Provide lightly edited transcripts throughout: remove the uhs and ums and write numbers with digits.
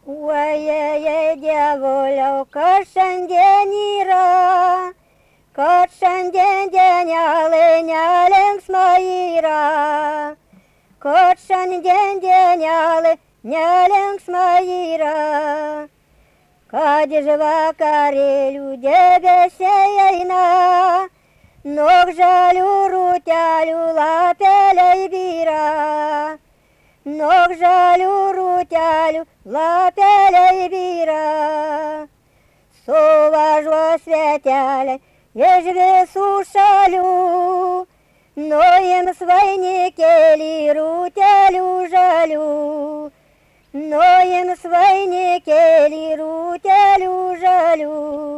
Ojej, dievuliau, kas šiandien yra, kad šiandien dienelė nelinksma yra, kad šiandien dienelė nelinksma yra, kad iš vakarėlių debesiai eina, nuo žalių rūtelių lapeliai byra. Nuo žalių rūtelių lapeliai byra, suvažiuos vieteliai iš visų šalių, nuims vainikėlį rūtelių žalių, nuims vainikėlį rūtelių žalių,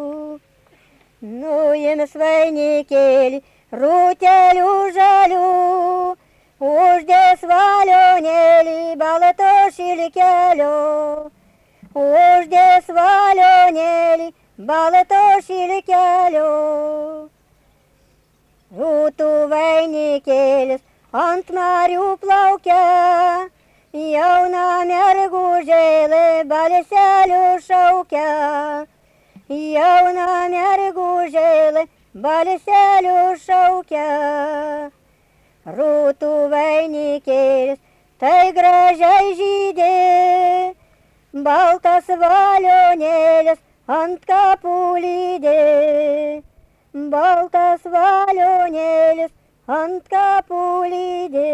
nuims vainikėlį rūtelių žalių. Uždės valionėlį balto šilkelio, uždės valionėlį balto šilkelio. Rūtų vainikėlis ant marių plaukia, jauna mergužėlė balseliu šaukia, jauna mergužėlė balseliu šaukia. Rūtų vainikėlis tai gražiai žydė, baltas valionėlis ant kapų lydė, baltas valionėlis ant kapų lydė.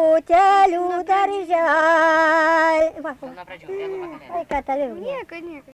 Rūtelių darželį. Ką tave? Nieko, nieko.